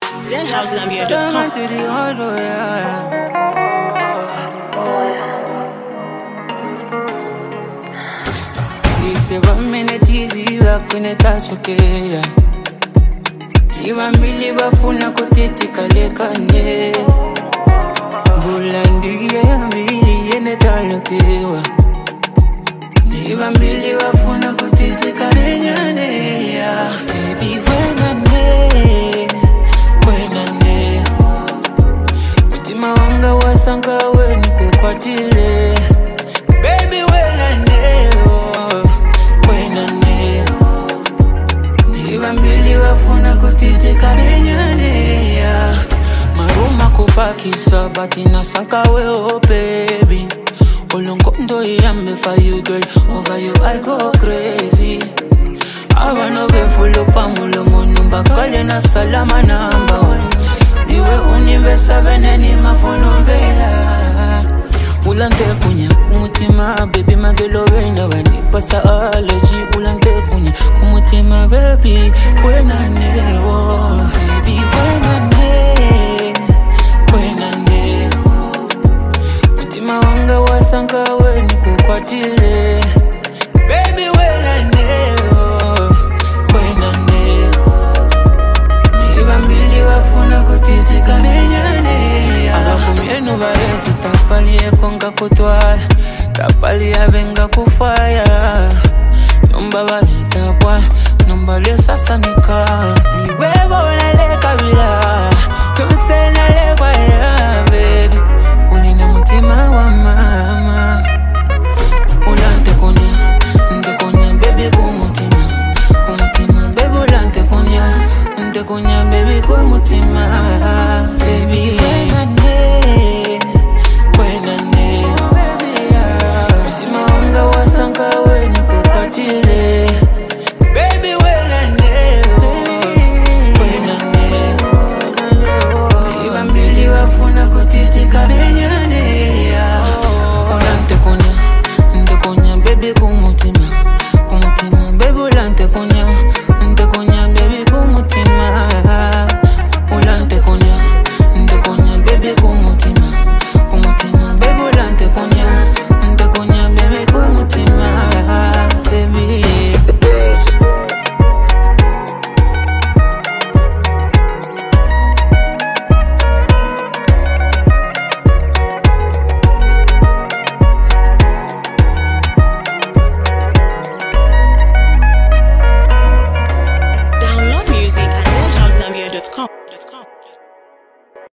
ZHouseZambia.com. to the hard way. Ise 1 minute easy wakunetachokera iwa mbili bafuna kutitikalekane vula ndiye mbili yenetalokewa iwa mbili bafuna kutitikanenyane baby wenane mutima wanga wasanga weni kukwatire baby wenane iwa mbili wafuna kutitikanenyanea maruma kupakisa batina sanka weo baby olongondo yambe for you girl over you I go crazy abano befulo pamulo monumba kale na salama number 1 diwe unibesa veneni mafono vela ulante kunya kumutima baby magelo wena wani pasa allergy ulante kunya kumutima baby wenane oh baby wenane mutima wanga wasanga weni kukwatire baby wenane oh wenane niwa mbili wafuna kutitika nenyane alakumienu bareti tapalie konga kutwala tapalia venga kufaya nomba bareta bwa nomba le sasa nika ni webo nale kabila kuse nale kwa ya baby unina mutima wa mama ulante konya baby kumutima baby ulante konya baby kumutima